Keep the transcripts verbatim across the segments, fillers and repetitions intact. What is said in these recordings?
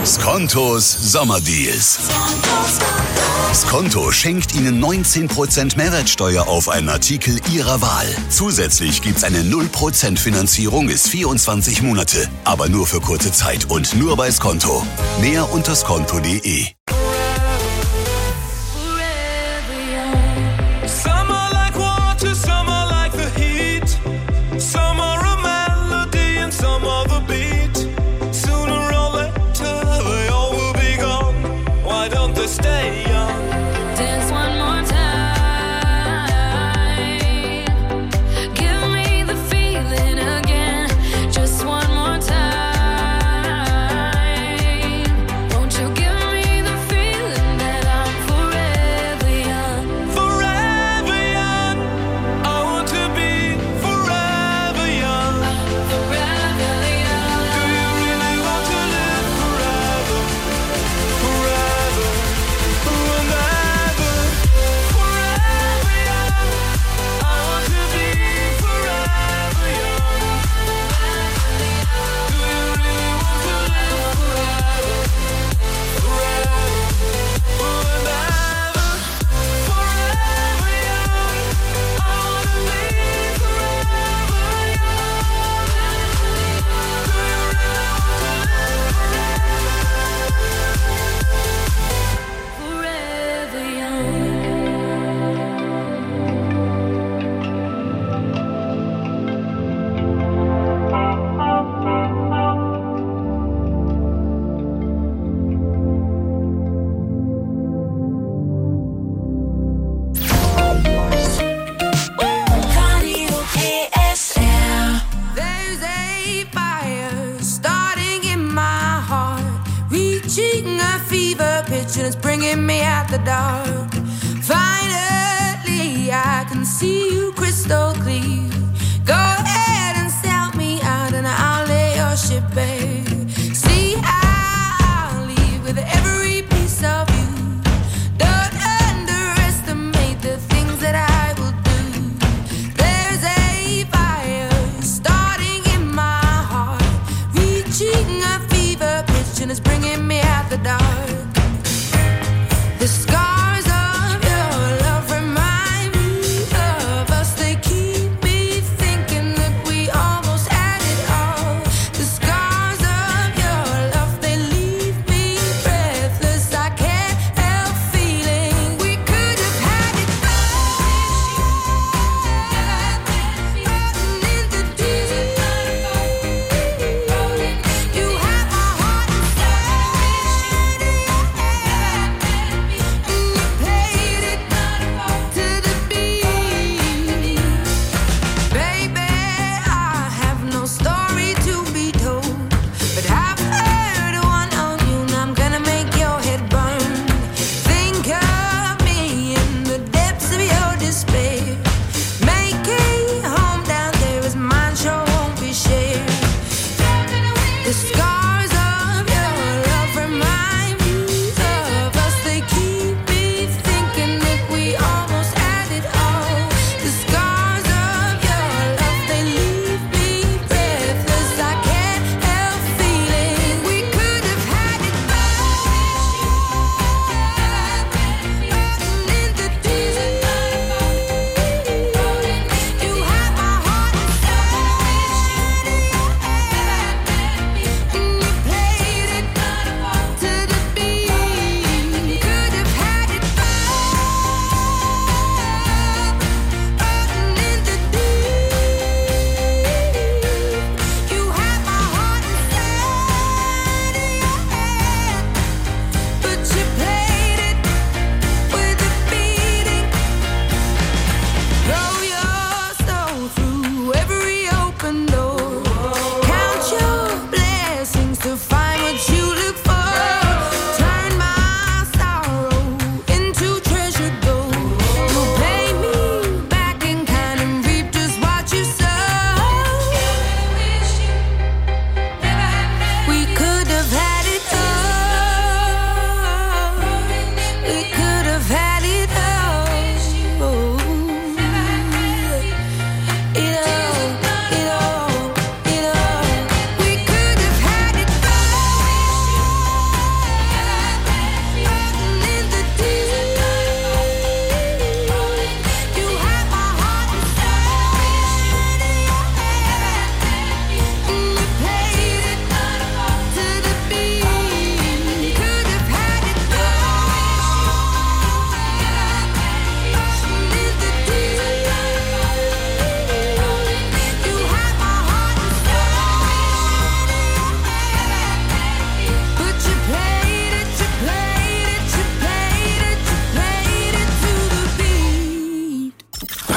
Skontos Sommerdeals. Skonto schenkt Ihnen neunzehn Prozent Mehrwertsteuer auf einen Artikel Ihrer Wahl. Zusätzlich gibt's eine null Prozent Finanzierung bis vierundzwanzig Monate. Aber nur für kurze Zeit und nur bei Skonto. Mehr unter skonto punkt de. Give me the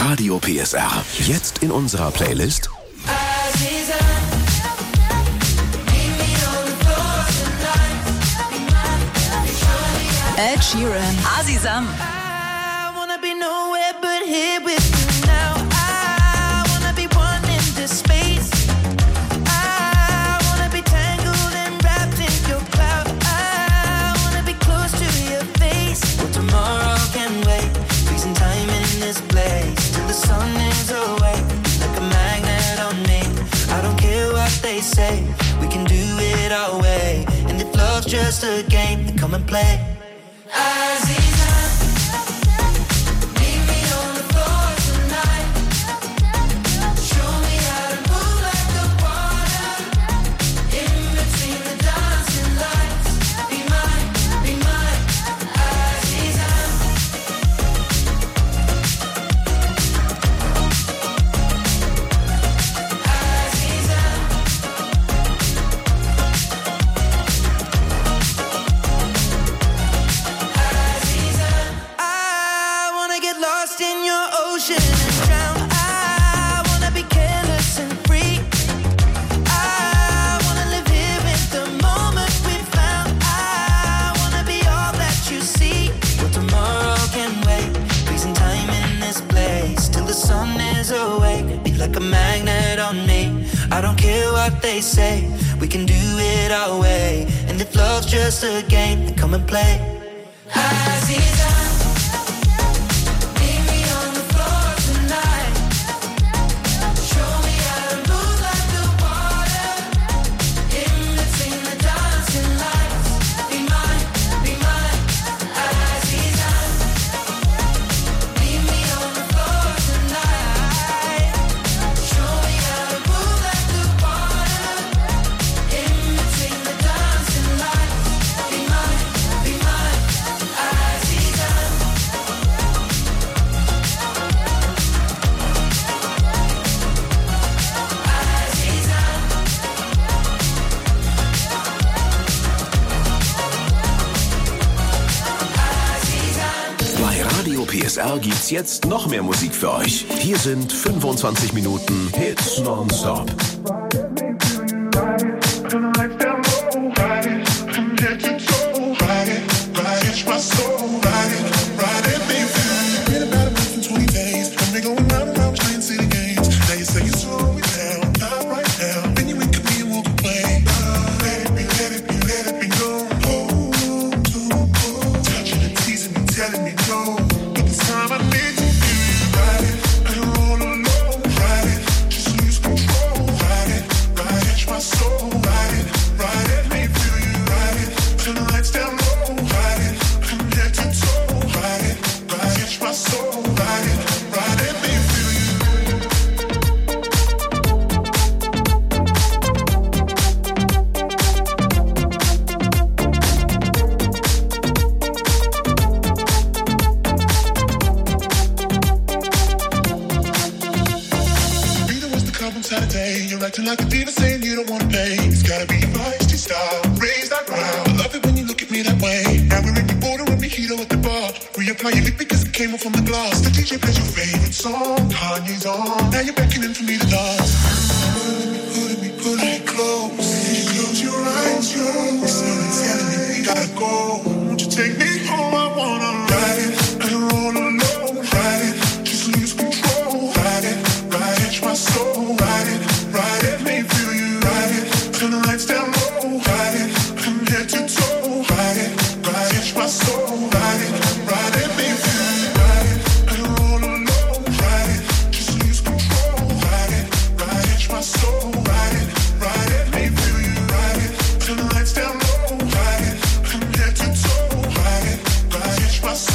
Radio P S R. Jetzt in unserer Playlist Ed Sheeran, Azizam. I wanna be nowhere but here with you now. I wanna be one in this space. I wanna be tangled and wrapped in your cloud. I wanna be close to your face. Well, tomorrow can wait. Freezing time in this place till the sun is awake. Like a magnet on me. I don't care what they say. We can do it our way. And if love's just a game, then come and play. Aziza, meet me on the floor tonight. Show me how to move like the water. In between the dancing lights. Be mine, be mine, Aziza. Aziza. Lost in your ocean and drown. I wanna be careless and free. I wanna live here in the moment we found. I wanna be all that you see. Well, tomorrow can wait. Freezing time in this place till the sun is awake. Be like a magnet on me. I don't care what they say. We can do it our way. And if love's just a game, then come and play. Aziza. P S R gibt's jetzt noch mehr Musik für euch. Hier sind fünfundzwanzig Minuten Hits nonstop. Acting like a diva saying you don't wanna pay. It's gotta be your feisty style. Raise that ground. I love it when you look at me that way. Now we're in the border and mojito at the bar. Reapply your lip because it came off from the glass. The D J plays your favorite song. Kanye's on. Now you're beckoning for me to dance. Pulling me, pulling me, pulling me close. Close your eyes, yo. Someone telling me we gotta go. Won't you take me home? I wanna ride it. And roll alone. Ride it. Just lose control. Ride it. Ride it. My soul. Ride it. Ride it, make me feel you. Ride it, turn the lights down low. Ride it, from head to toe. Ride it, ride it, my soul. Ride it, ride it, make me feel you. Ride it, and roll alone. Ride it, just lose control. Ride it, ride it, my soul. Ride it, ride it, make me feel you. Ride it, turn the lights down low. Ride it, from head to toe. Ride it, ride it, my soul.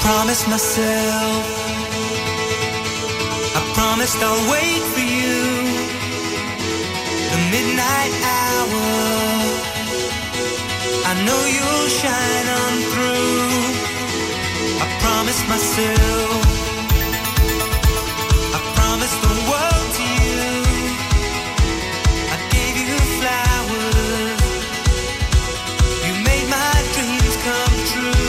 promised myself, I promised I'll wait for you. The midnight hour, I know you'll shine on through. I promised myself, I promised the world to you. I gave you flowers, you made my dreams come true.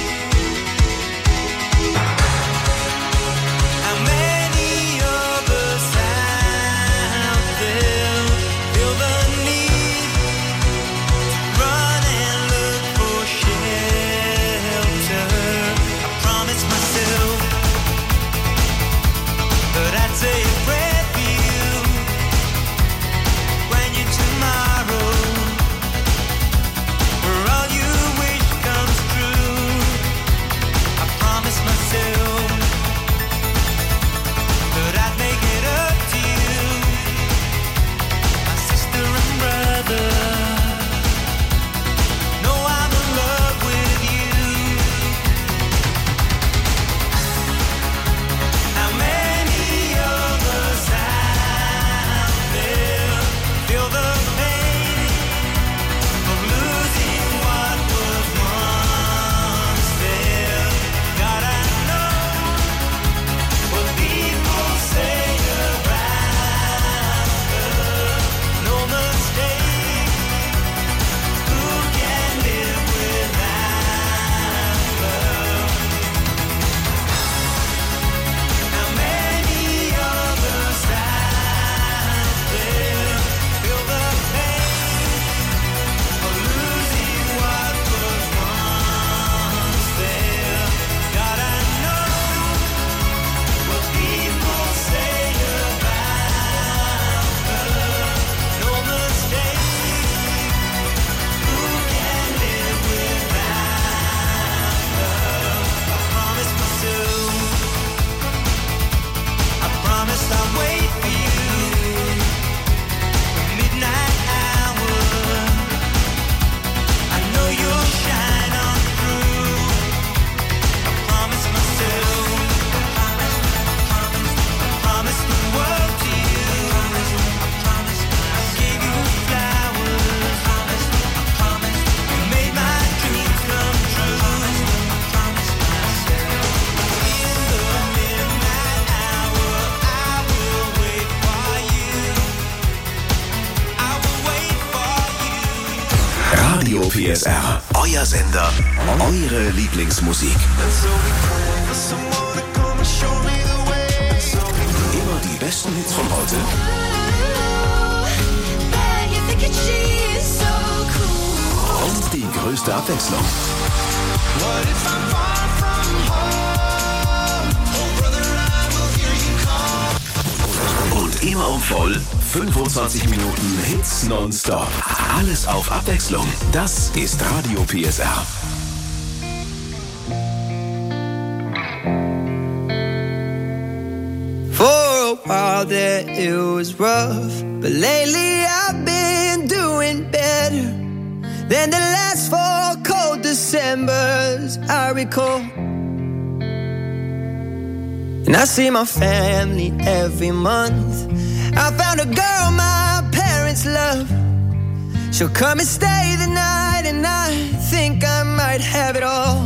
P S R, euer Sender, eure Lieblingsmusik. Immer die besten Hits von heute. Und die größte Abwechslung. Und immer um voll fünfundzwanzig Minuten Hits nonstop. Alles auf Abwechslung. Das ist Radio P S R. For a while there it was rough, but lately I've been doing better than the last four cold Decembers I recall. And I see my family every month. I found a girl my parents love. She'll come and stay the night, and I think I might have it all.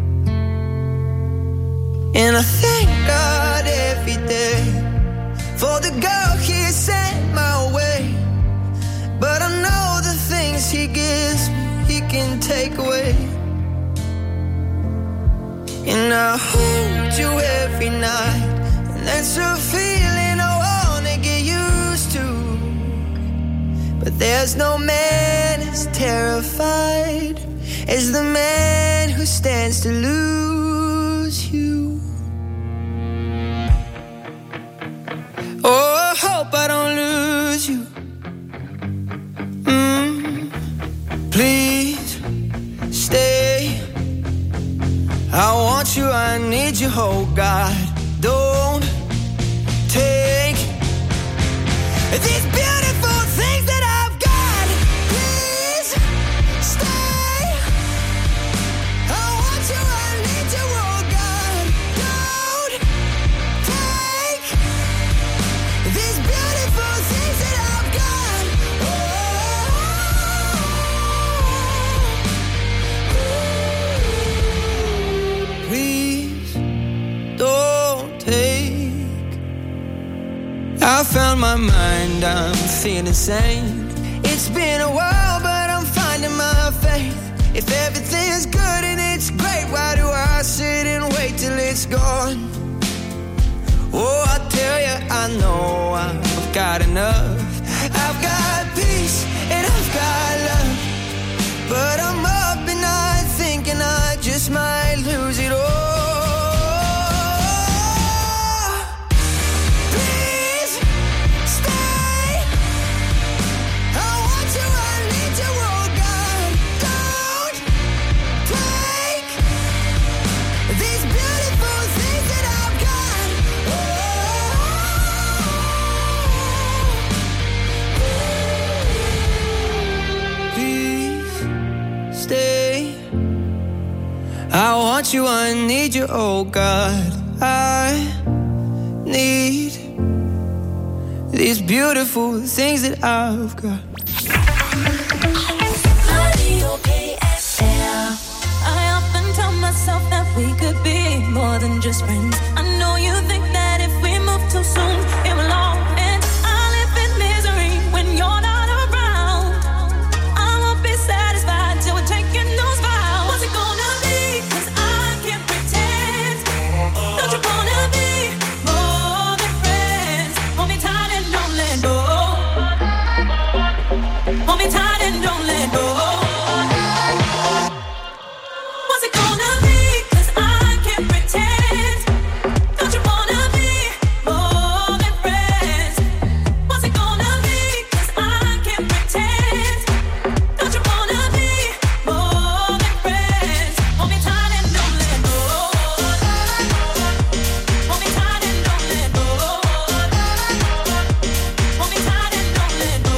And I thank God every day for the girl He sent my way. But I know the things He gives me, He can take away. And I hold you every night, and that's a feeling I wanna get used to. But there's no man as terrified as the man who stands to lose you. Oh, I hope I don't lose you. Mm, please stay. I want you, I need you, oh God. Don't take these beautiful things that I've got. Please stay. I want you, I need you, oh God. found my mind, I'm feeling sane. It's been a while, but I'm finding my faith. If everything's good and it's great, why do I sit and wait till it's gone? Oh, I tell you, I know I've got enough. I've got peace and I've got love, but I'm up at night thinking I just might lose it all. I want you, I need you, oh God. I need these beautiful things that I've got. Radio P S L. I often tell myself that we could be more than just friends. I know you think that if we move too soon, it will all end. I live in misery when you're not around. I won't be satisfied till we're taking those vows. What's it gonna be? Hold me tight and don't let go. What's it gonna be? 'Cause I can't pretend. Don't you wanna be more than friends? What's it gonna be? 'Cause I can't pretend. Don't you wanna be more than friends? Hold me tight and don't let go. Hold me tight and don't let go. Hold me tight and don't let go.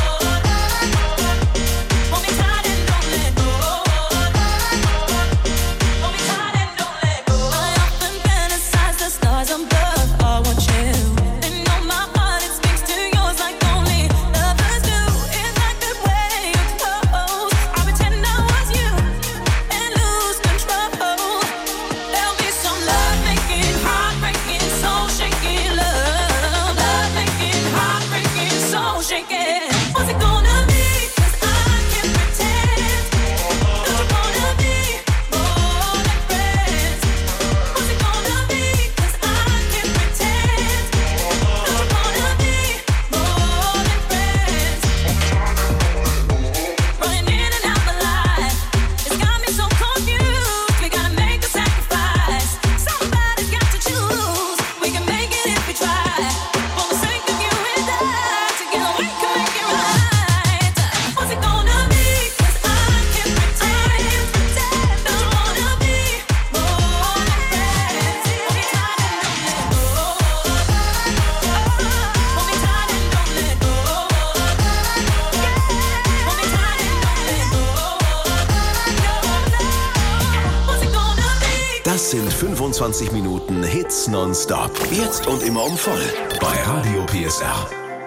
Das sind fünfundzwanzig Minuten Hits nonstop. Jetzt und immer um voll bei Radio P S R.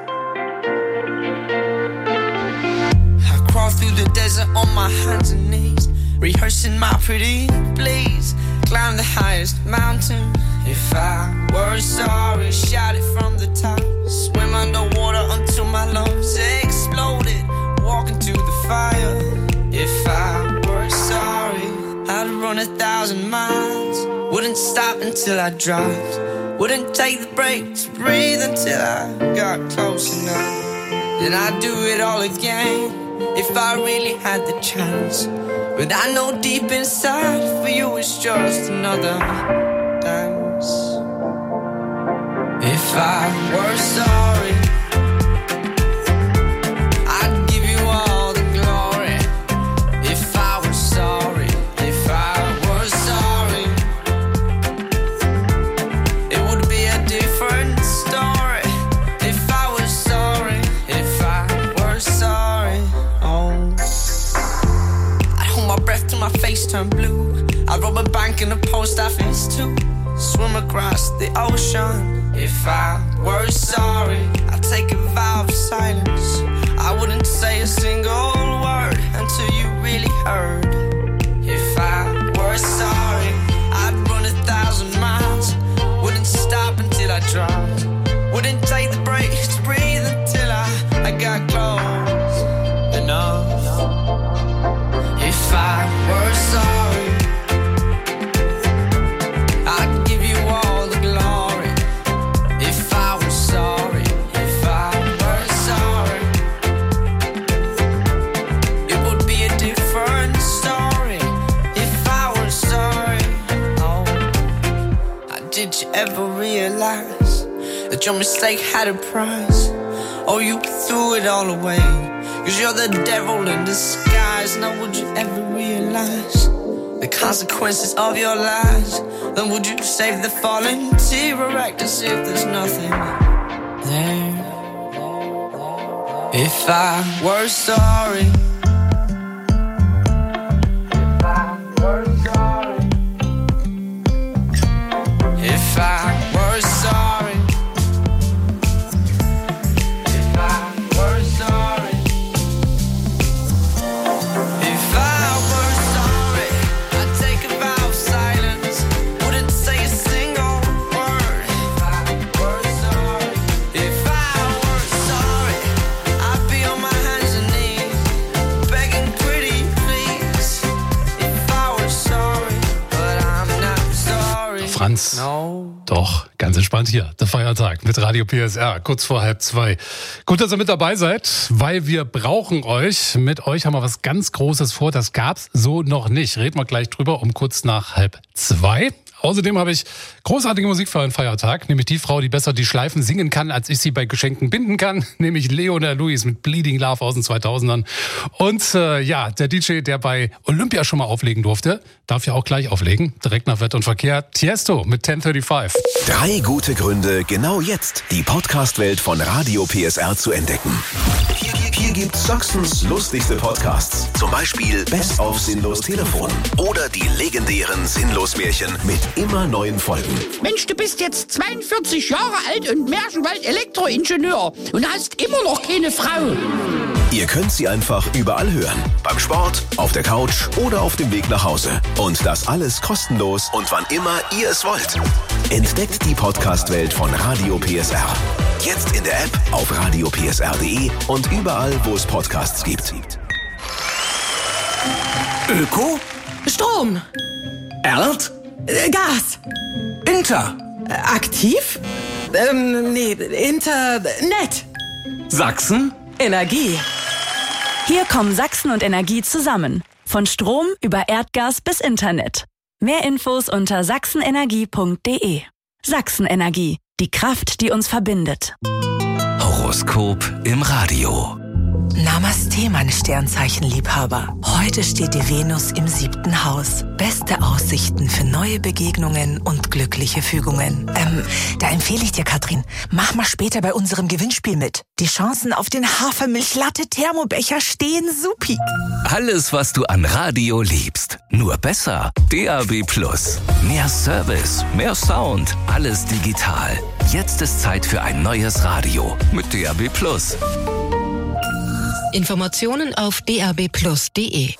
I crawl through the desert on my hands and knees, rehearsing my pretty please. Climb the highest mountain. If I were sorry, shout it from the top. Swim underwater until my lungs exploded. Walk into the fire. If I were sorry, I'd run a thousand miles. Wouldn't stop until I dropped. Wouldn't take the break to breathe until I got close enough. Then I'd do it all again if I really had the chance. But I know deep inside for you it's just another dance. If I were sorry, I'd give you all the glory. If I were sorry, if I were sorry, it would be a different story. If I was sorry, if I were sorry, oh, I'd hold my breath till my face turned blue. I'd rob a bank in the post office too. Swim across the ocean. If I were sorry, I'd take a vow of silence. I wouldn't say a single word until you really heard. If I were sorry, I'd run a thousand miles. Wouldn't stop until I dropped. Wouldn't take the breaks you ever realize that your mistake had a price? Or you threw it all away? Cause you're the devil in disguise. Now would you ever realize the consequences of your lies? Then would you save the fallen tear or act as if there's nothing there? If I were sorry, if I were sorry, if I were sorry, if I were sorry, if I were sorry, I'd take a vow of silence, wouldn't say a single word. If I were sorry, if I were sorry, I'd be on my hands and knees, begging pretty please. If I were sorry, but I'm not sorry. Franz. No. Doch, ganz entspannt hier, der Feiertag mit Radio P S R, kurz vor halb zwei. Gut, dass ihr mit dabei seid, weil wir brauchen euch. Mit euch haben wir was ganz Großes vor, das gab's so noch nicht. Reden wir gleich drüber um kurz nach halb zwei. Außerdem habe ich großartige Musik für einen Feiertag, nämlich die Frau, die besser die Schleifen singen kann, als ich sie bei Geschenken binden kann, nämlich Leona Lewis mit Bleeding Love aus den zweitausendern. Und äh, ja, der D J, der bei Olympia schon mal auflegen durfte, darf ja auch gleich auflegen, direkt nach Wetter und Verkehr. Tiesto mit zehn fünfunddreißig. Drei gute Gründe, genau jetzt die Podcast-Welt von Radio P S R zu entdecken. Hier, hier gibt's Sachsens lustigste Podcasts. Zum Beispiel Best of Sinnlos Telefon oder die legendären Sinnlos-Märchen mit immer neuen Folgen. Mensch, du bist jetzt zweiundvierzig Jahre alt und Märchenwald-Elektroingenieur und hast immer noch keine Frau. Ihr könnt sie einfach überall hören. Beim Sport, auf der Couch oder auf dem Weg nach Hause. Und das alles kostenlos und wann immer ihr es wollt. Entdeckt die Podcast-Welt von Radio P S R. Jetzt in der App, auf radio p s r punkt d e und überall, wo es Podcasts gibt. Öko? Strom. Erd? Äh, Gas. Inter? Äh, aktiv? Ähm, nee, Internet. Sachsen? Energie. Hier kommen Sachsen und Energie zusammen. Von Strom über Erdgas bis Internet. Mehr Infos unter sachsenenergie punkt d e. Sachsenenergie. Die Kraft, die uns verbindet. Horoskop im Radio. Namaste, meine Sternzeichenliebhaber. Heute steht die Venus im siebten Haus. Beste Aussichten für neue Begegnungen und glückliche Fügungen. Ähm, da empfehle ich dir, Katrin, mach mal später bei unserem Gewinnspiel mit. Die Chancen auf den Hafermilch-Latte-Thermobecher stehen supi. Alles, was du an Radio liebst. Nur besser. D A B Plus. Mehr Service, mehr Sound. Alles digital. Jetzt ist Zeit für ein neues Radio mit D A B Plus. Informationen auf d a b plus punkt d e.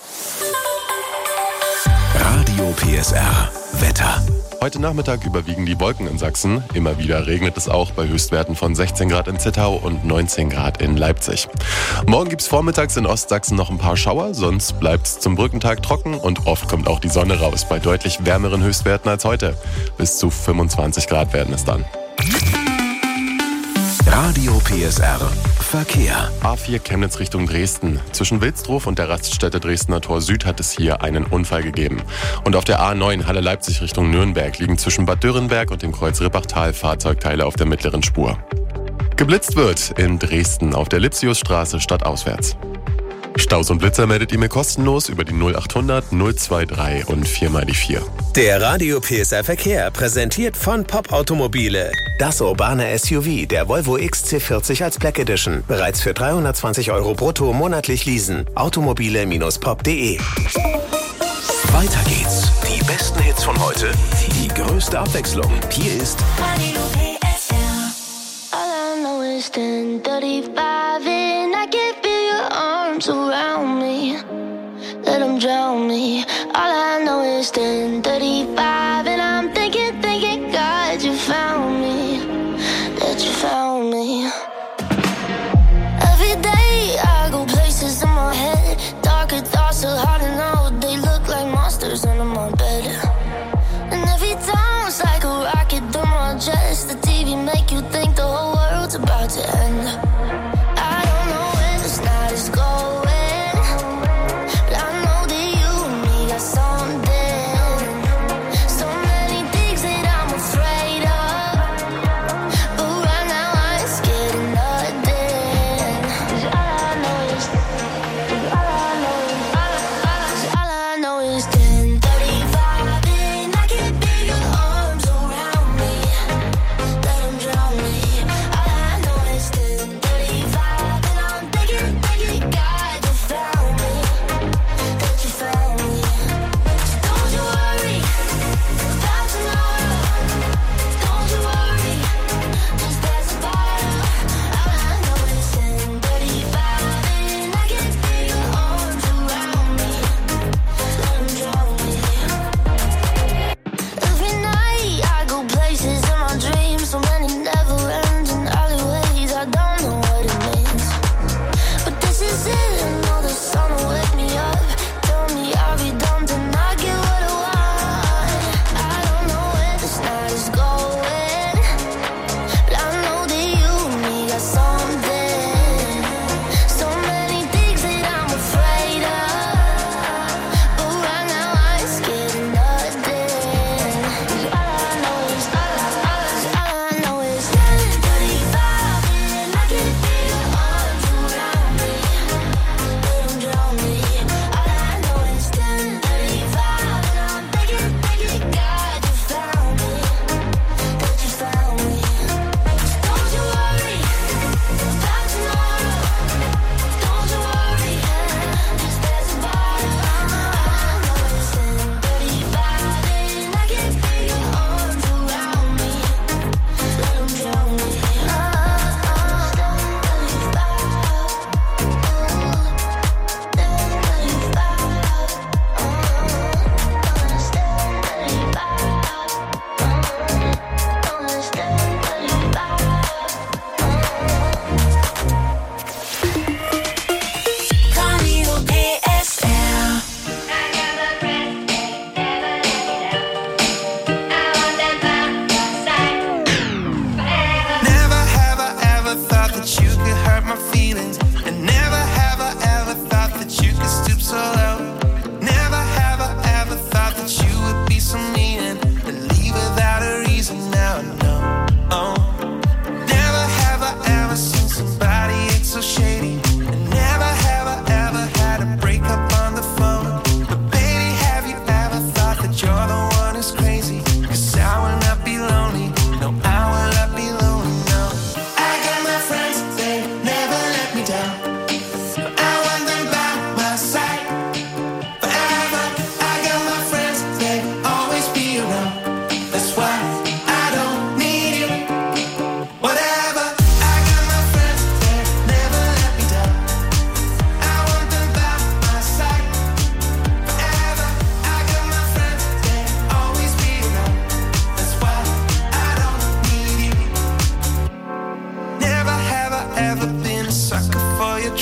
Radio P S R. Wetter. Heute Nachmittag überwiegen die Wolken in Sachsen. Immer wieder regnet es auch bei Höchstwerten von sechzehn Grad in Zittau und neunzehn Grad in Leipzig. Morgen gibt es vormittags in Ostsachsen noch ein paar Schauer, sonst bleibt es zum Brückentag trocken und oft kommt auch die Sonne raus bei deutlich wärmeren Höchstwerten als heute. Bis zu fünfundzwanzig Grad werden es dann. Radio P S R. Verkehr. A vier Chemnitz Richtung Dresden. Zwischen Wilsdruf und der Raststätte Dresdner Tor Süd hat es hier einen Unfall gegeben. Und auf der A neun Halle Leipzig Richtung Nürnberg liegen zwischen Bad Dürrenberg und dem Kreuz Rippachtal Fahrzeugteile auf der mittleren Spur. Geblitzt wird in Dresden auf der Lipsiusstraße stadtauswärts. Staus und Blitzer meldet ihr mir kostenlos über die null achthundert null drei und vier mal die vier. Der Radio P S R Verkehr präsentiert von Pop Automobile. Das urbane S U V der Volvo X C vierzig als Black Edition. Bereits für dreihundertzwanzig Euro brutto monatlich leasen. Automobile Bindestrich pop punkt d e. Weiter geht's. Die besten Hits von heute. Die größte Abwechslung. Hier ist Radio P S R. All I know is ten thirty-five and I can feel your arms around me. Let them drown me. All I know is ten thirty-five and I'm thinking, thinking, God, you found me. That you found me. Every day I go places in my head. Darker thoughts are hard to know. They look like monsters under my bed. And every time it's like a rocket through my chest. The T V make you think the whole world's about to end. I don't know where this night is going, but I know that you and me got something.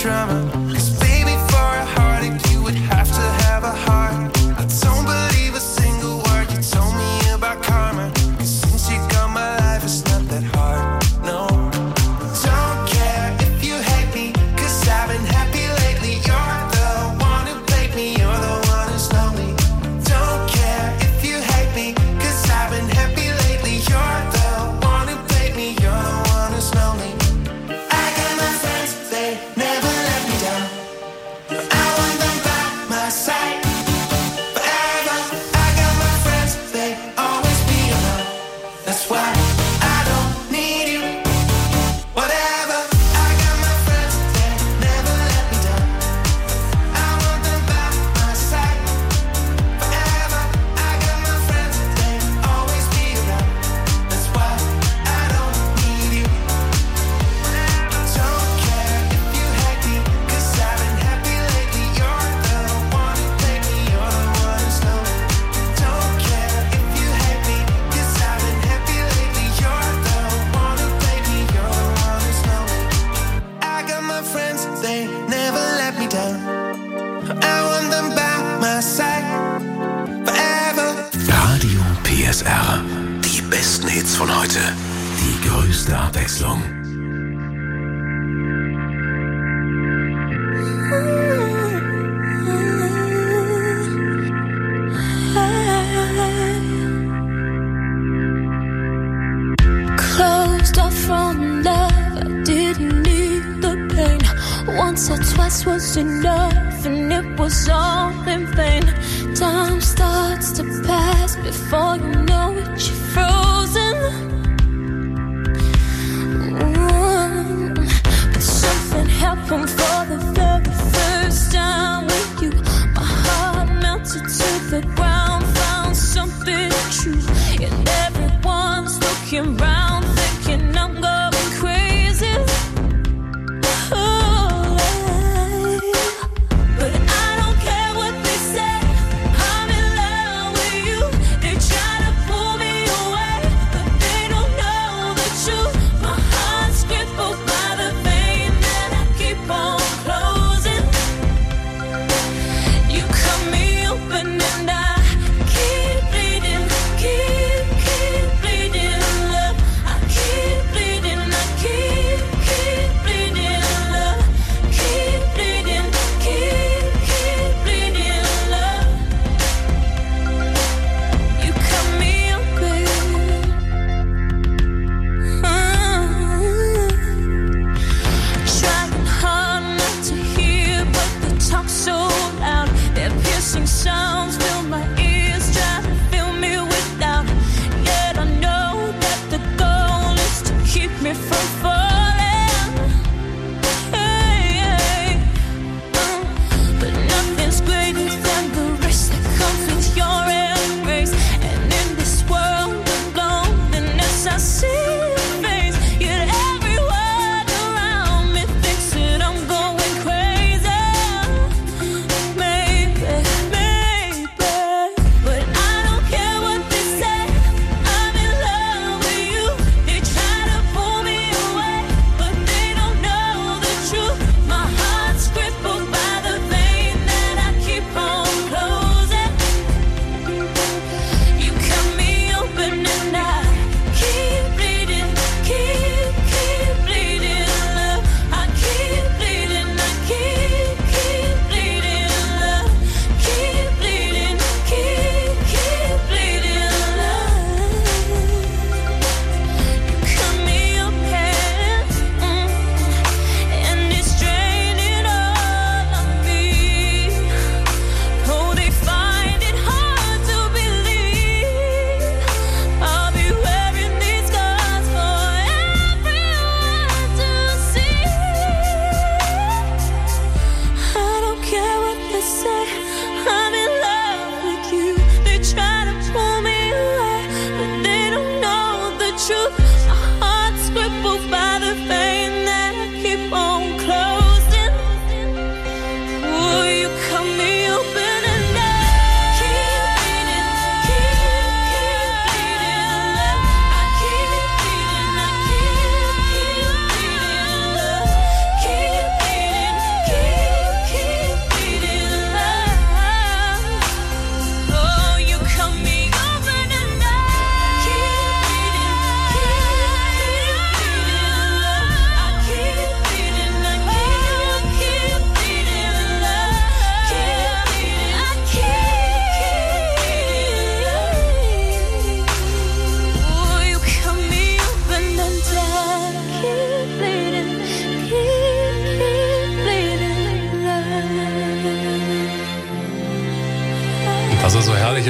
drama. 'Cause baby, for a heartache, you would have to have a heart. I don't believe a single word you told me about karma. 'Cause since you got my life, it's not that hard, no. Don't care if you hate me, 'cause I've been happy lately. You're the one who played me, you're the one who's lonely. Don't care if you hate me, 'cause I've been happy lately. You're the one who played me, you're the one who's lonely. I got my friends, they never let me down. I want them by my side forever. I got my friends, they always be around. That's why I don't need you. Whatever. I got my friends, they never let me down. I want them by my side forever. I got my friends, they always be around. That's why I don't need you. Don't care if you hate me, 'cause I've been happy lately. You're the one who played me, you're the one who's lonely. Don't care if you hate me, 'cause I've been happy lately. You're the one who played me, you're the one who's lonely. I got my friends, they never let me down. I want them by my side forever. Radio P S R. Die besten Hits von heute. Die größte Abwechslung. Closed off from love, I didn't need the pain. Once or twice was enough, and it was all in vain. Time starts to pass before you know it, you're frozen. Mm. But something happened for the very first time with you. My heart melted to the ground, found something true. And everyone's looking round, thinking I'm going crazy. Oh, but I don't care what they say. I'm in love with you. They try to pull me away, but they don't know the truth. My heart's crippled by the pain that I keep on closing. You cut me open and I keep bleeding, keep, keep bleeding. Love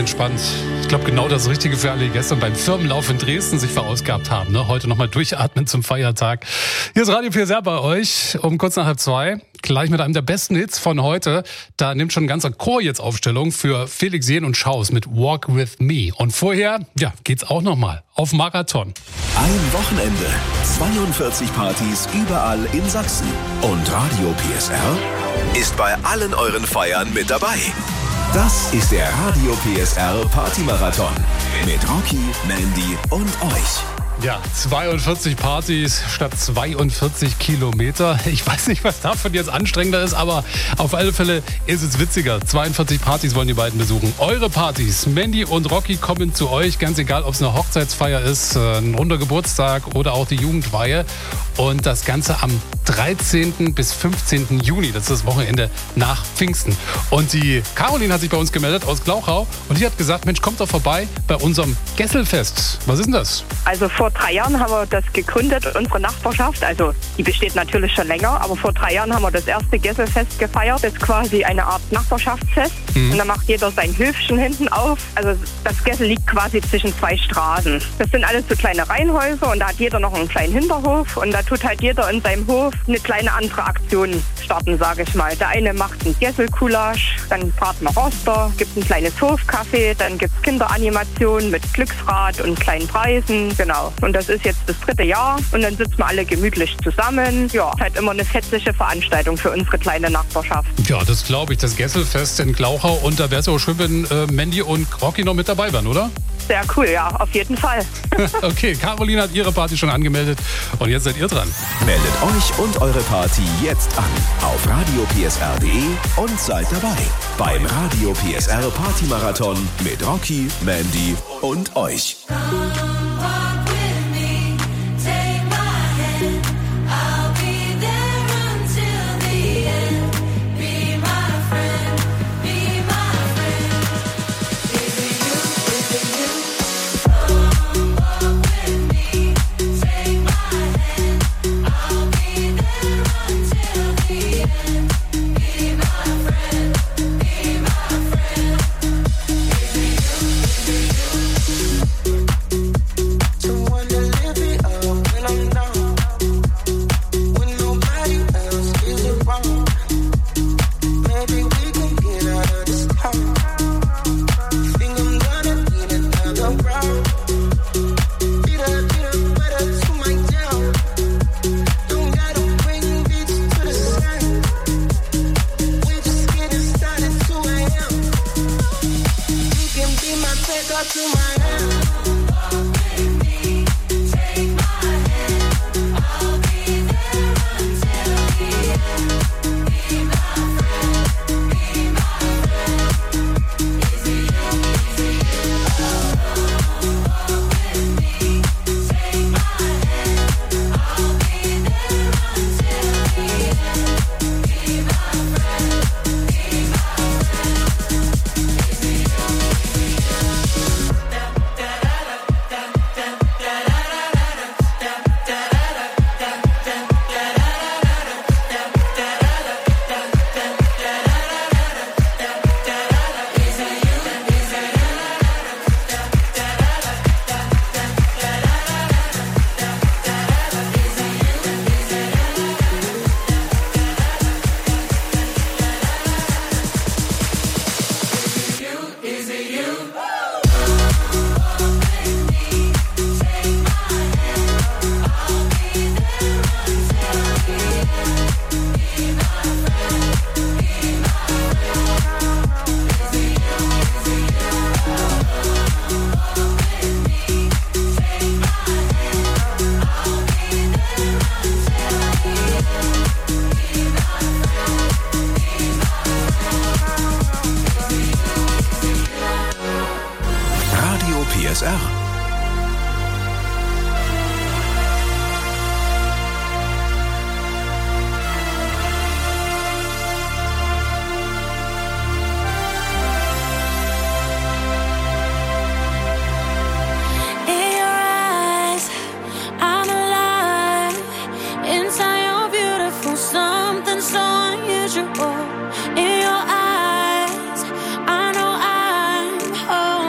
entspannt. Ich glaube, genau das Richtige für alle, die gestern beim Firmenlauf in Dresden sich verausgabt haben. Ne? Heute nochmal durchatmen zum Feiertag. Hier ist Radio P S R bei euch um kurz nach halb zwei. Gleich mit einem der besten Hits von heute. Da nimmt schon ein ganzer Chor jetzt Aufstellung für Felix Jähn und Schaus mit Walk With Me. Und vorher, ja, geht's auch nochmal auf Marathon. Ein Wochenende, zweiundvierzig Partys überall in Sachsen. Und Radio P S R ist bei allen euren Feiern mit dabei. Das ist der Radio P S R Partymarathon mit Rocky, Mandy und euch. Ja, zweiundvierzig Partys statt zweiundvierzig Kilometer. Ich weiß nicht, was davon jetzt anstrengender ist, aber auf alle Fälle ist es witziger. zweiundvierzig Partys wollen die beiden besuchen. Eure Partys, Mandy und Rocky, kommen zu euch, ganz egal, ob es eine Hochzeitsfeier ist, ein runder Geburtstag oder auch die Jugendweihe. Und das Ganze am dreizehnten bis fünfzehnten Juni, das ist das Wochenende nach Pfingsten. Und die Caroline hat sich bei uns gemeldet aus Glauchau und die hat gesagt, Mensch, kommt doch vorbei bei unserem Gesselfest. Was ist denn das? Also vor drei Jahren haben wir das gegründet, unsere Nachbarschaft. Also die besteht natürlich schon länger, aber vor drei Jahren haben wir das erste Gesselfest gefeiert. Das ist quasi eine Art Nachbarschaftsfest. Mhm. Und da macht jeder sein Höfchen hinten auf. Also das Gessel liegt quasi zwischen zwei Straßen. Das sind alles so kleine Reihenhäuser und da hat jeder noch einen kleinen Hinterhof. Und da tut halt jeder in seinem Hof eine kleine andere Aktion starten, sage ich mal. Der eine macht ein Gesselcoulage, dann braten wir Roster, gibt ein kleines Hofcafé, dann gibt es Kinderanimationen mit Glücksrad und kleinen Preisen. Genau. Und das ist jetzt das dritte Jahr und dann sitzen wir alle gemütlich zusammen. Ja, ist halt immer eine fetzige Veranstaltung für unsere kleine Nachbarschaft. Ja, das glaube ich, das Gesselfest in Glauchau. Und da wäre es auch schön, wenn äh, Mandy und Rocky noch mit dabei wären, oder? Sehr cool, ja, auf jeden Fall. Okay, Caroline hat ihre Party schon angemeldet und jetzt seid ihr dran. Meldet euch und eure Party jetzt an auf radio p s r punkt d e und seid dabei beim Radio P S R Partymarathon mit Rocky, Mandy und euch. P S R. In your eyes, I know I'm home.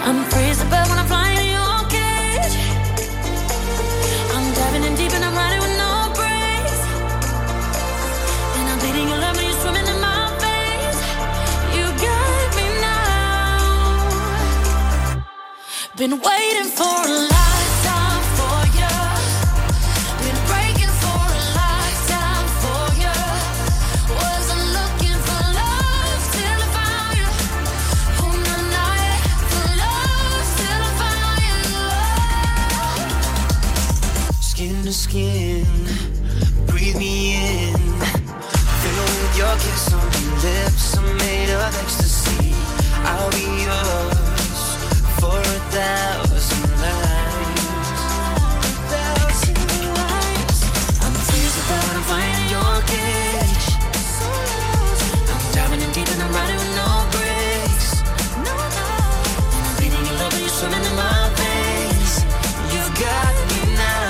I'm freezing, but when I'm flying in your cage, I'm diving in deep and I'm riding with no brakes. And I'm bleeding your love and you're swimming in my veins. You got me now. Been waiting for a lifetime for you. Been breaking for a lifetime for you. Wasn't looking for love till I found you. On the night for love till I found you. Skin to skin, breathe me in. Fill with your kiss on your lips, I'm made of ecstasy. I'll be yours for a thousand lives. Thousand lives. I'm freezing, but when I'm flying in your cage, I'm diving in deep and I'm riding with no brakes. And I'm bleeding your love and you're swimming in my veins. You got me now.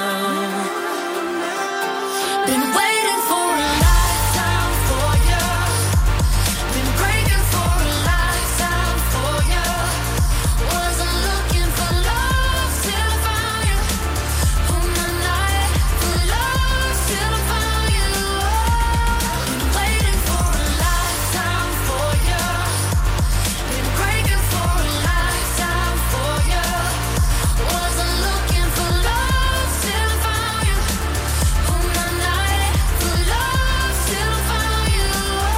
Been waiting for a lifetime for you. Been breaking for a lifetime for you. Wasn't looking for love till I found you. On the night for love till I found you. Been waiting for a lifetime for you. Been breaking for a lifetime for you. Wasn't looking for love till I found you. On the night for love till I found you.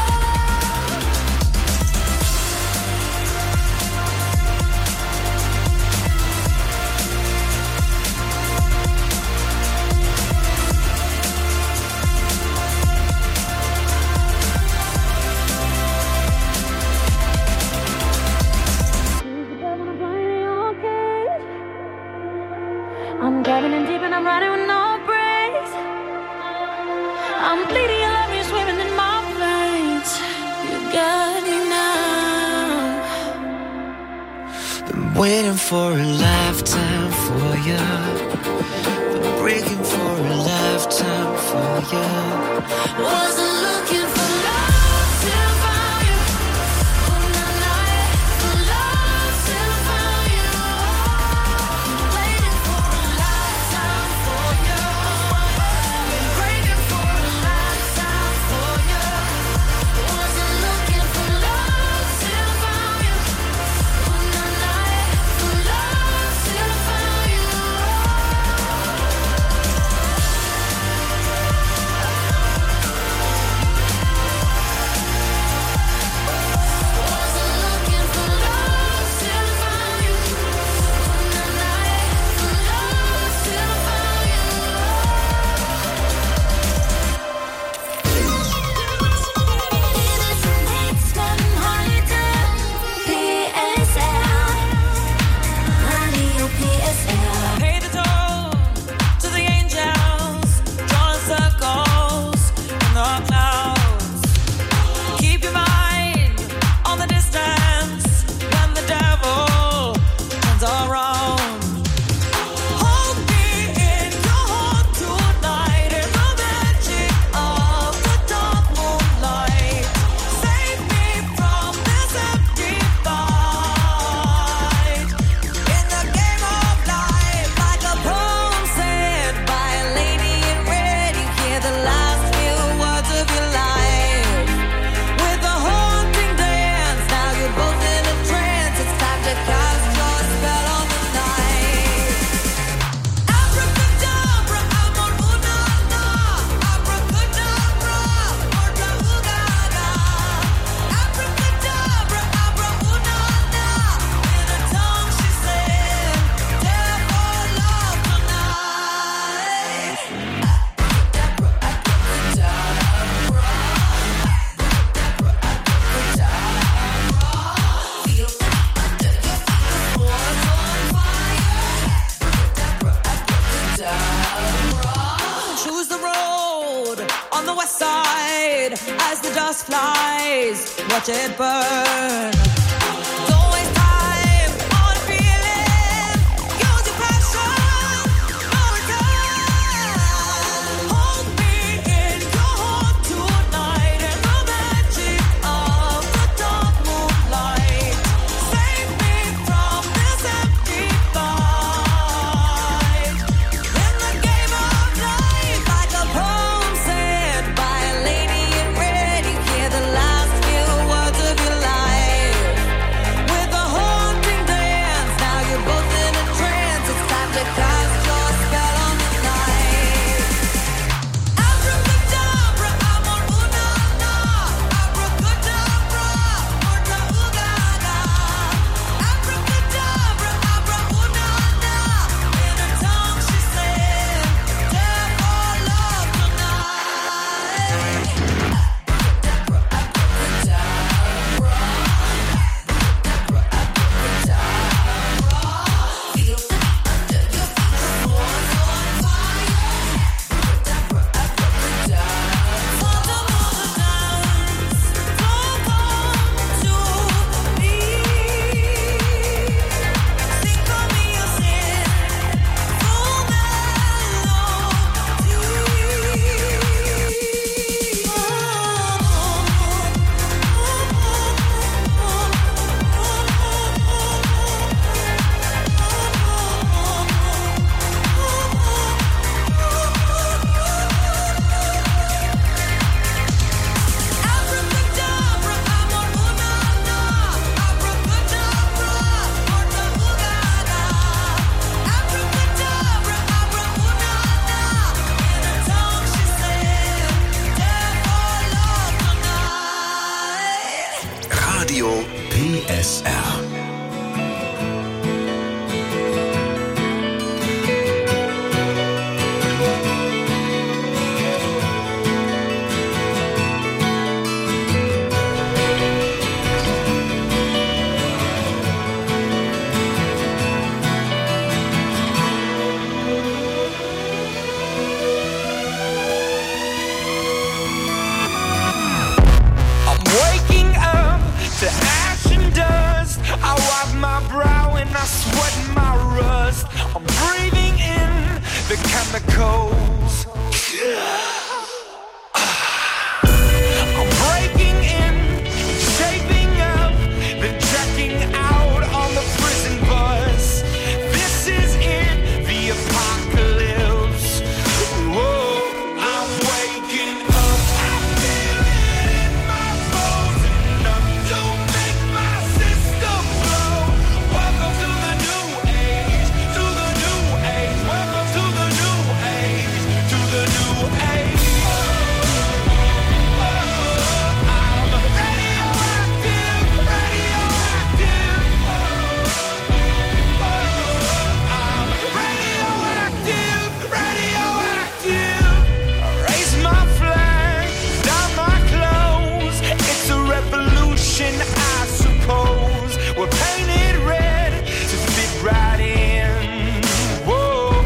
I'm diving in deep and I'm riding with no brakes. I'm bleeding, you love me, swimming in my veins. You got me now. Been waiting for a lifetime for you. Been breaking for a lifetime for you. Wasn't looking for love till I found you. On the night for love till I found you. Been waiting for a lifetime for you. Been breaking for a lifetime for you. Wasn't looking for love till I found you. On the night for love till I found you. dust flies, watch it burn. From Radio P S R. Chemicals. I'm breaking in, shaping up, then checking out on the prison bus. This is it, the apocalypse. Whoa, I'm waking up. I feel it in my bones, enough to make my system blow. Welcome to the new age, to the new age. Welcome to the new age, to the new age. I'm radioactive, radioactive. I'm radioactive, radioactive. I raise my flag, down my clothes. It's a revolution, I suppose. We're painted red to fit right in. Whoa.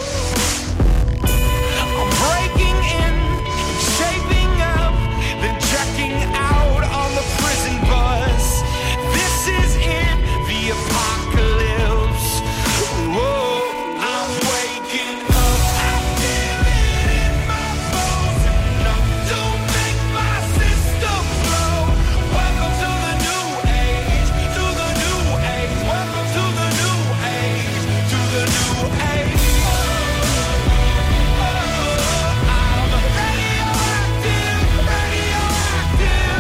I'm breaking in, shaping up, then checking out on the prison bus. This is it, the apocalypse. Whoa, I'm waking up. I feel it in my bones, enough to make my system blow. Welcome to the new age, to the new age. Welcome to the new age, to the new age. I'm radioactive, radioactive.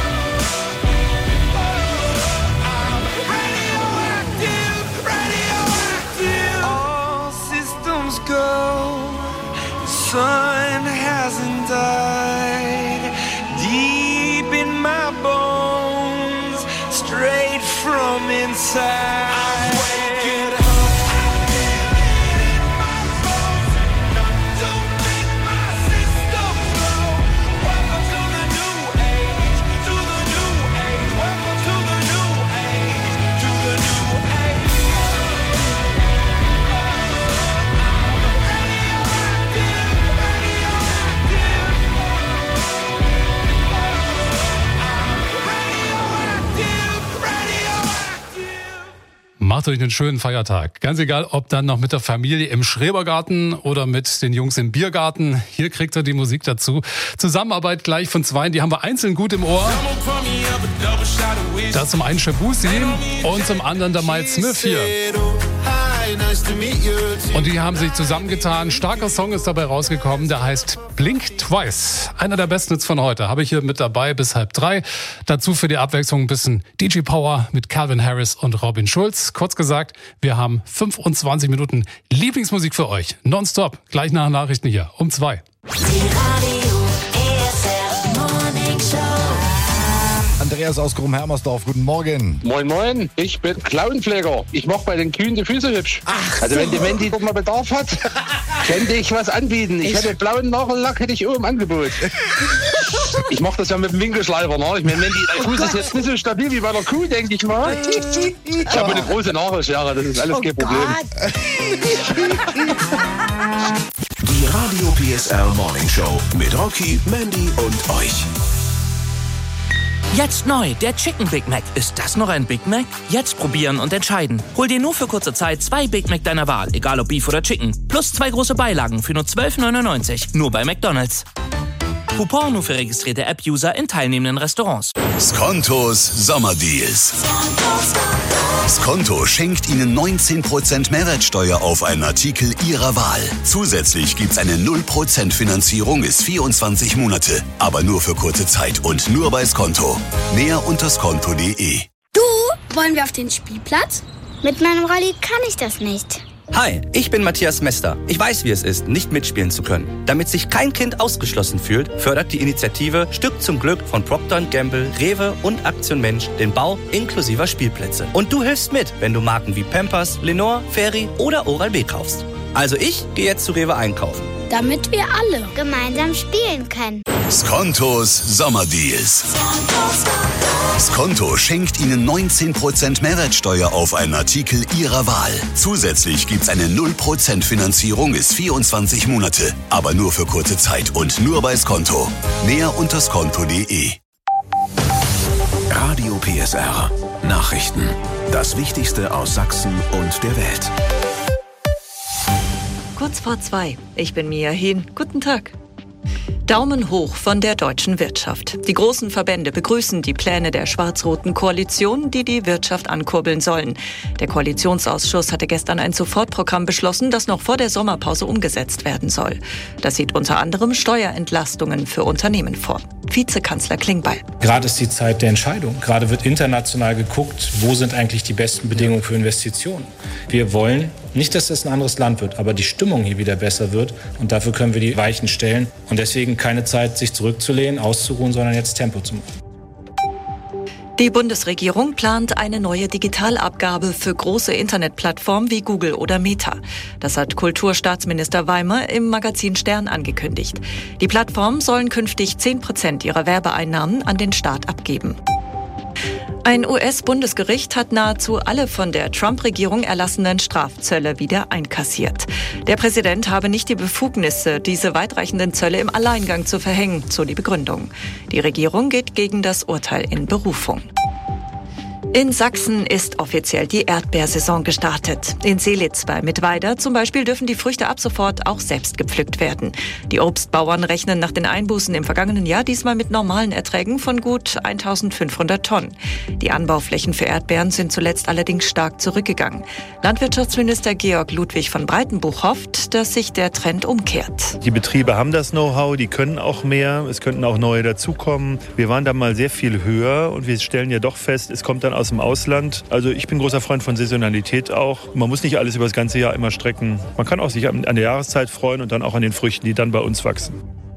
I'm radioactive, radioactive. All systems go. The sun hasn't died. Deep in my bones, straight from inside. I'm waking up. Macht euch einen schönen Feiertag. Ganz egal, ob dann noch mit der Familie im Schrebergarten oder mit den Jungs im Biergarten. Hier kriegt ihr die Musik dazu. Zusammenarbeit gleich von zweien, die haben wir einzeln gut im Ohr. Das zum einen Shabuzi und zum anderen der Miles Smith hier. Und die haben sich zusammengetan. Starker Song ist dabei rausgekommen, der heißt Blink Twice. Einer der besten Hits von heute. Habe ich hier mit dabei bis halb drei. Dazu für die Abwechslung ein bisschen D J Power mit Calvin Harris und Robin Schulz. Kurz gesagt, wir haben fünfundzwanzig Minuten Lieblingsmusik für euch. Nonstop. Gleich nach Nachrichten hier um zwei. Andreas aus Grum-Hermersdorf, guten Morgen. Moin, moin, ich bin Klauenpfleger. Ich mache bei den Kühen die Füße hübsch. Ach also so. Wenn die Mandy doch mal Bedarf hat, könnte ich was anbieten. Ich, ich hätte blauen Nagellack, hätte ich oben im Angebot. Ich mache das ja mit dem Winkelschleifer. Ne? Ich meine, Mandy, dein Fuß oh ist jetzt nicht so stabil wie bei der Kuh, denke ich mal. Ich habe eine große Nagelschere, das ist alles oh kein Problem. Die Radio P S R Morning Show mit Rocky, Mandy und euch. Jetzt neu, der Chicken Big Mac. Ist das noch ein Big Mac? Jetzt probieren und entscheiden. Hol dir nur für kurze Zeit zwei Big Mac deiner Wahl, egal ob Beef oder Chicken. Plus zwei große Beilagen für nur zwölf neunundneunzig. Nur bei McDonald's. Coupon nur für registrierte App-User in teilnehmenden Restaurants. Skontos Sommerdeals. Skonto schenkt Ihnen neunzehn Prozent Mehrwertsteuer auf einen Artikel Ihrer Wahl. Zusätzlich gibt's eine null Prozent Finanzierung bis vierundzwanzig Monate. Aber nur für kurze Zeit und nur bei Skonto. Mehr unter skonto punkt de. Du, wollen wir auf den Spielplatz? Mit meinem Rolli kann ich das nicht. Hi, ich bin Matthias Mester. Ich weiß, wie es ist, nicht mitspielen zu können. Damit sich kein Kind ausgeschlossen fühlt, fördert die Initiative Stück zum Glück von Procter und Gamble, Rewe und Aktion Mensch den Bau inklusiver Spielplätze. Und du hilfst mit, wenn du Marken wie Pampers, Lenore, Fairy oder Oral-B kaufst. Also ich gehe jetzt zu Rewe einkaufen. Damit wir alle gemeinsam spielen können. Skontos Sommerdeals. Skonto schenkt Ihnen neunzehn Prozent Mehrwertsteuer auf einen Artikel Ihrer Wahl. Zusätzlich gibt's eine null Prozent Finanzierung bis vierundzwanzig Monate. Aber nur für kurze Zeit und nur bei Skonto. Mehr unter skonto punkt de. Radio P S R. Nachrichten. Das Wichtigste aus Sachsen und der Welt. Kurz vor zwei. Ich bin Mia Hehn. Guten Tag. Daumen hoch von der deutschen Wirtschaft. Die großen Verbände begrüßen die Pläne der schwarz-roten Koalition, die die Wirtschaft ankurbeln sollen. Der Koalitionsausschuss hatte gestern ein Sofortprogramm beschlossen, das noch vor der Sommerpause umgesetzt werden soll. Das sieht unter anderem Steuerentlastungen für Unternehmen vor. Vizekanzler Klingbeil. Gerade ist die Zeit der Entscheidung. Gerade wird international geguckt, wo sind eigentlich die besten Bedingungen für Investitionen. Wir wollen nicht, dass es ein anderes Land wird, aber die Stimmung hier wieder besser wird. Und dafür können wir die Weichen stellen. Und deswegen keine Zeit, sich zurückzulehnen, auszuruhen, sondern jetzt Tempo zu machen. Die Bundesregierung plant eine neue Digitalabgabe für große Internetplattformen wie Google oder Meta. Das hat Kulturstaatsminister Weimer im Magazin Stern angekündigt. Die Plattformen sollen künftig zehn Prozent ihrer Werbeeinnahmen an den Staat abgeben. Ein U S-Bundesgericht hat nahezu alle von der Trump-Regierung erlassenen Strafzölle wieder einkassiert. Der Präsident habe nicht die Befugnisse, diese weitreichenden Zölle im Alleingang zu verhängen, so die Begründung. Die Regierung geht gegen das Urteil in Berufung. In Sachsen ist offiziell die Erdbeersaison gestartet. In Seelitz bei Mittweida zum Beispiel dürfen die Früchte ab sofort auch selbst gepflückt werden. Die Obstbauern rechnen nach den Einbußen im vergangenen Jahr diesmal mit normalen Erträgen von gut eintausendfünfhundert Tonnen. Die Anbauflächen für Erdbeeren sind zuletzt allerdings stark zurückgegangen. Landwirtschaftsminister Georg Ludwig von Breitenbuch hofft, dass sich der Trend umkehrt. Die Betriebe haben das Know-how, die können auch mehr, es könnten auch neue dazukommen. Wir waren da mal sehr viel höher und wir stellen ja doch fest, es kommt dann aus dem Ausland. Also ich bin großer Freund von Saisonalität auch. Man muss nicht alles über das ganze Jahr immer strecken. Man kann auch sich an der Jahreszeit freuen und dann auch an den Früchten, die dann bei uns wachsen.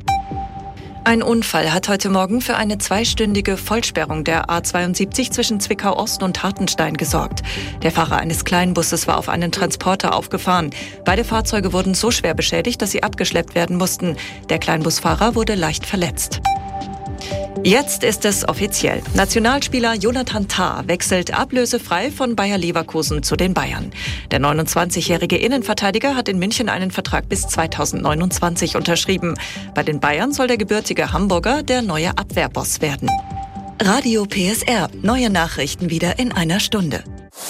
Ein Unfall hat heute Morgen für eine zweistündige Vollsperrung der A zweiundsiebzig zwischen Zwickau-Ost und Hartenstein gesorgt. Der Fahrer eines Kleinbusses war auf einen Transporter aufgefahren. Beide Fahrzeuge wurden so schwer beschädigt, dass sie abgeschleppt werden mussten. Der Kleinbusfahrer wurde leicht verletzt. Jetzt ist es offiziell. Nationalspieler Jonathan Tah wechselt ablösefrei von Bayer Leverkusen zu den Bayern. Der neunundzwanzigjährige Innenverteidiger hat in München einen Vertrag bis zweitausendneunundzwanzig unterschrieben. Bei den Bayern soll der gebürtige Hamburger der neue Abwehrboss werden. Radio P S R. Neue Nachrichten wieder in einer Stunde.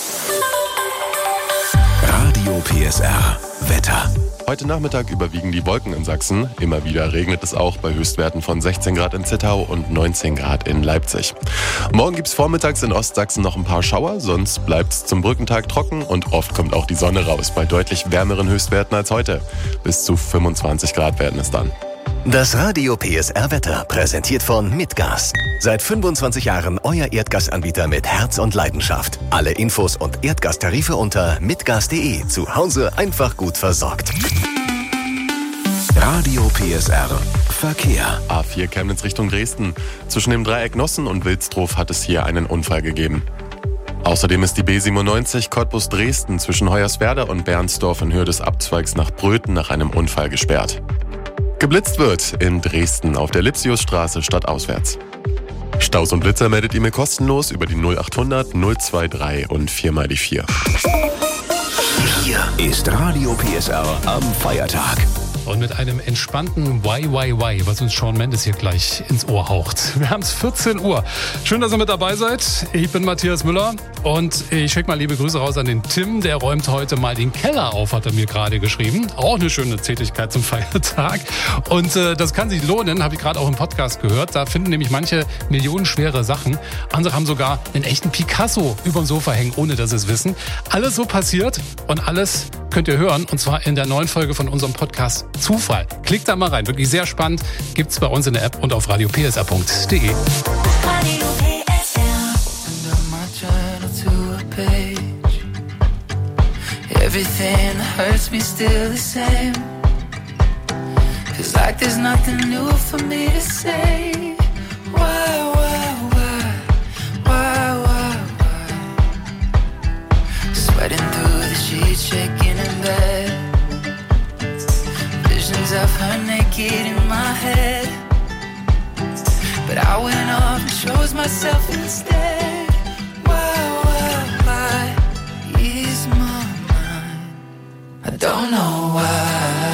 Radio P S R. Wetter. Heute Nachmittag überwiegen die Wolken in Sachsen. Immer wieder regnet es auch bei Höchstwerten von sechzehn Grad in Zittau und neunzehn Grad in Leipzig. Morgen gibt es vormittags in Ostsachsen noch ein paar Schauer, sonst bleibt es zum Brückentag trocken und oft kommt auch die Sonne raus bei deutlich wärmeren Höchstwerten als heute. Bis zu fünfundzwanzig Grad werden es dann. Das Radio P S R Wetter, präsentiert von Mitgas. Seit fünfundzwanzig Jahren euer Erdgasanbieter mit Herz und Leidenschaft. Alle Infos und Erdgastarife unter mitgas punkt de. Zu Hause einfach gut versorgt. Radio P S R Verkehr. A vier Chemnitz Richtung Dresden. Zwischen dem Dreieck Nossen und Wilsdruf hat es hier einen Unfall gegeben. Außerdem ist die B siebenundneunzig Cottbus Dresden zwischen Hoyerswerda und Bernsdorf in Höhe des Abzweigs nach Bröthen nach einem Unfall gesperrt. Geblitzt wird in Dresden auf der Lipsiusstraße stadtauswärts. Staus und Blitzer meldet ihr mir kostenlos über die null achthundert null drei drei und vier mal die vier. Hier ist Radio P S R am Feiertag. Und mit einem entspannten Why, Why, Why, was uns Shawn Mendes hier gleich ins Ohr haucht. Wir haben es vierzehn Uhr. Schön, dass ihr mit dabei seid. Ich bin Matthias Müller und ich schicke mal liebe Grüße raus an den Tim. Der räumt heute mal den Keller auf, hat er mir gerade geschrieben. Auch eine schöne Tätigkeit zum Feiertag. Und äh, das kann sich lohnen, habe ich gerade auch im Podcast gehört. Da finden nämlich manche millionenschwere Sachen. Andere haben sogar einen echten Picasso überm Sofa hängen, ohne dass sie es wissen. Alles so passiert und alles könnt ihr hören. Und zwar in der neuen Folge von unserem Podcast Zufall. Klickt da mal rein. Wirklich sehr spannend. Gibt's bei uns in der App und auf radio p s r punkt de. Radio P S R. everything that hurts me still the same. Feels like there's nothing new for me to say. Why, why, why, why, why, why? Sweating through the sheets, shaking in bed. Visions of her naked in my head. But I went off and chose myself instead. Why, why, why is my mind? I don't know why.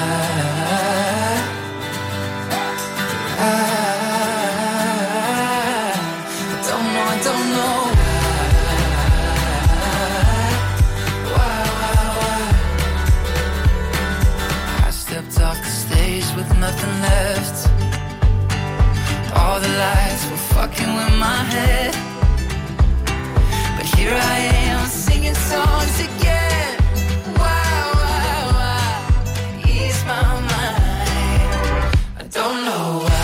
Nothing left. All the lights were fucking with my head. But here I am singing songs again. Why, why, why ease my mind? I don't know why.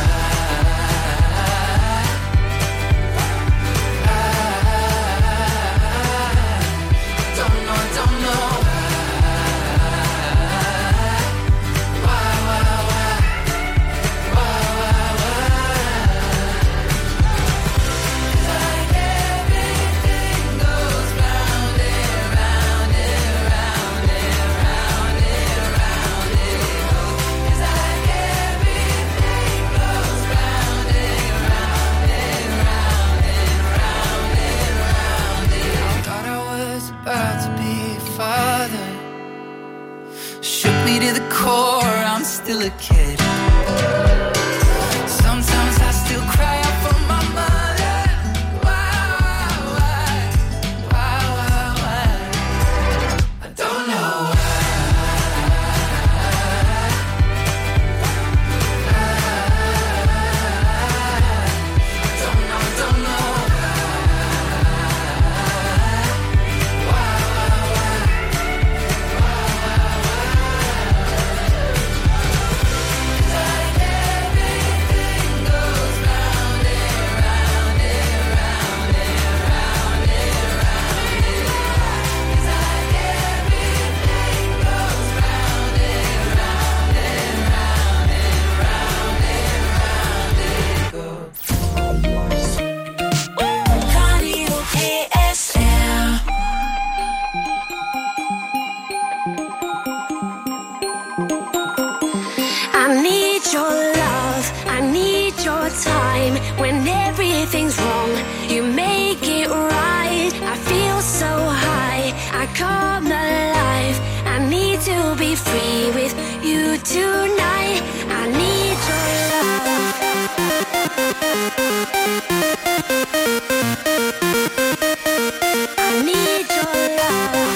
I don't know, I don't know. I'm still a kid. Sometimes I still cry out for my mother. Why, why, why, why, why? I don't know why. I don't know, I don't know why. Why, why, I need your love, I need your time. When everything's wrong, you make it right. I feel so high, I come alive. I need to be free with you tonight. I need your love. I need your love.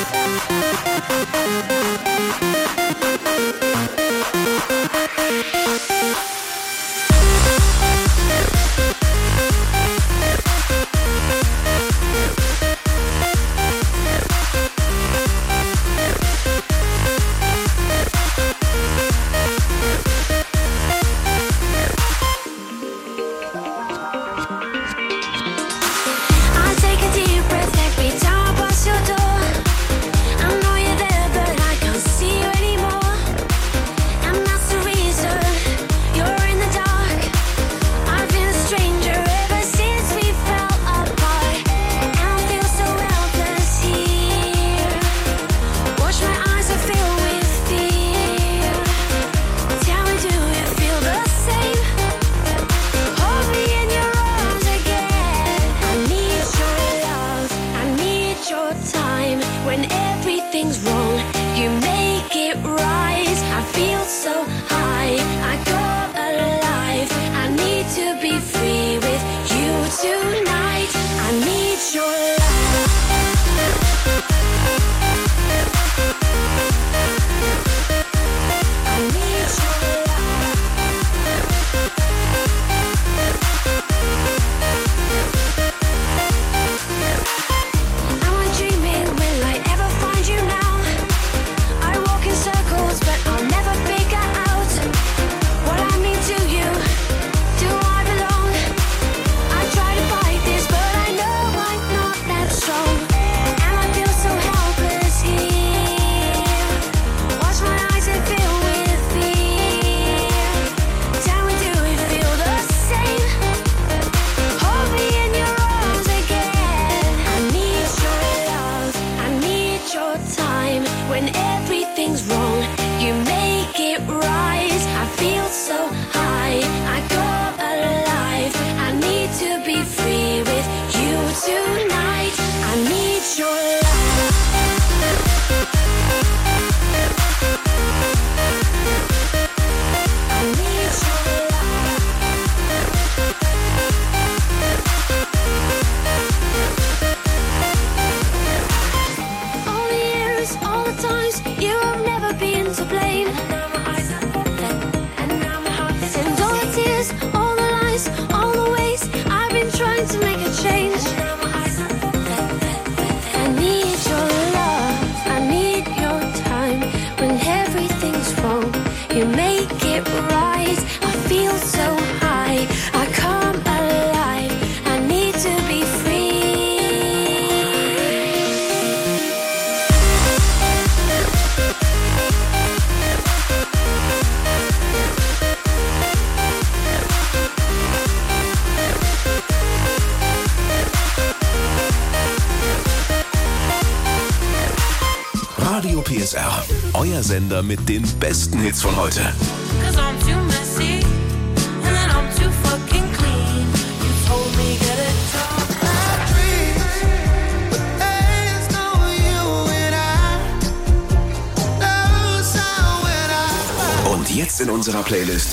Radio P S R. Euer Sender mit den besten Hits von heute. Cause I'm too messy, and then I'm too fucking clean. You told me get it talk like trees, but there's no you and I. No sound when I. Und jetzt in unserer Playlist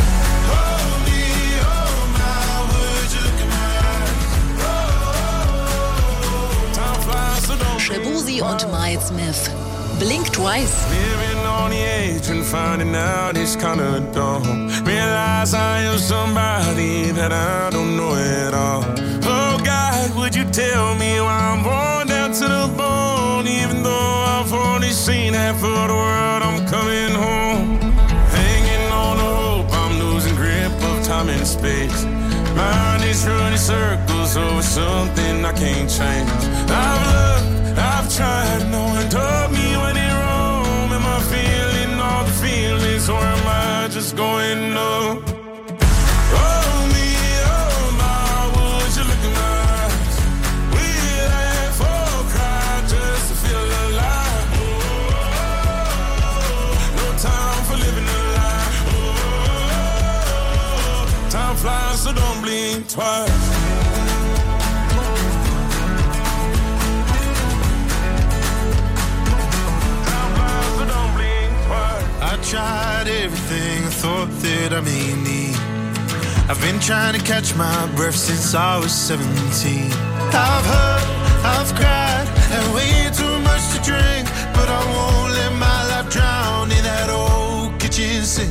Shabuzi und Miles Smith. Blink Twice. Living on the edge and finding out it's kinda dumb. Realize I am somebody that I don't know at all. Oh God, would you tell me why I'm born down to the bone? Even though I've only seen half of the world, I'm coming home. Hanging on the hope, I'm losing grip of time and space. Mind is running circles over something I can't change. I've looked, I've tried, no one told me when it wrong. Am I feeling all the feelings, or am I just going numb? Oh me, oh my, would you look in my eyes? We laugh or cry just to feel alive. Oh, no time for living a lie. Oh, time flies, so don't blink twice. I tried everything I thought that I may need. I've been trying to catch my breath since I was seventeen. I've hurt, I've cried, and way too much to drink, but I won't let my life drown in that old kitchen sink.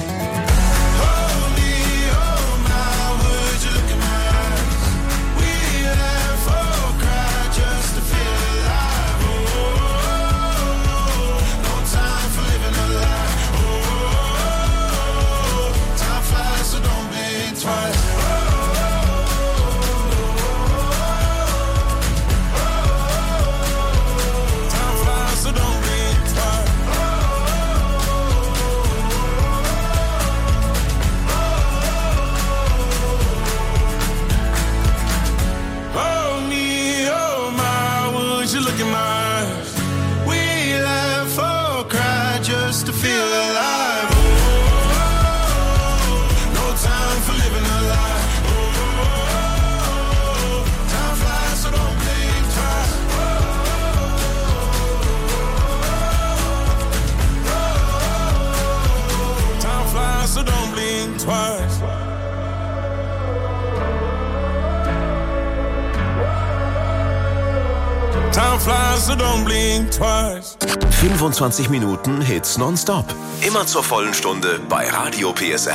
Time flies, so don't blink twice. fünfundzwanzig Minuten Hits nonstop. Immer zur vollen Stunde bei Radio P S R.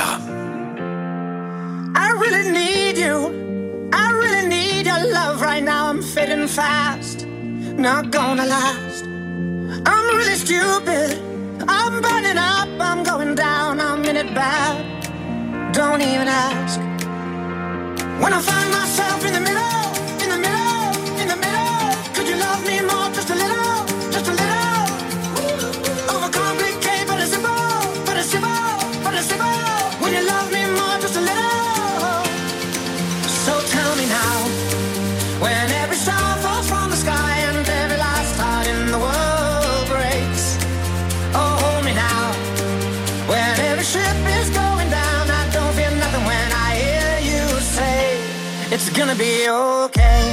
I really need you. I really need your love right now. I'm fading fast, not gonna last. I'm really stupid. I'm burning up, I'm going down, I'm in it bad. Don't even ask. When I find myself in the middle, in the middle, in the middle, could you love me more, just a little, just a little? Overcomplicate, but it's simple, but it's simple, but it's simple. When you love me more, just a little. So tell me now, when every star falls from the sky and every last heart in the world breaks. Oh, hold me now, when every ship is going down, I don't feel nothing when I hear you say, it's gonna be okay.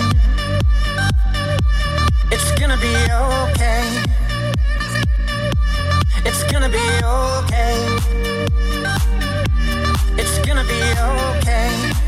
It's gonna be okay. It's gonna be okay. It's gonna be okay.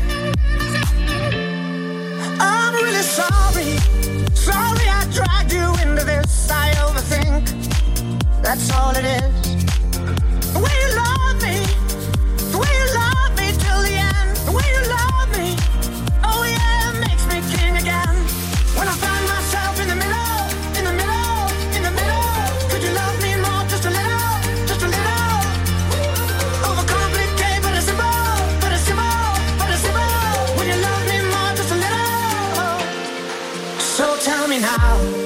I'm really sorry. Sorry I dragged you into this. I overthink. That's all it is. The way you love me, the way you love me till the end, the way you love me, oh yeah, it makes me king again. When I find myself in the middle, in the middle, in the middle, could you love me more, just a little, just a little? Overcomplicate, but it's simple, but it's simple, but it's simple. When you love me more, just a little. So tell me now,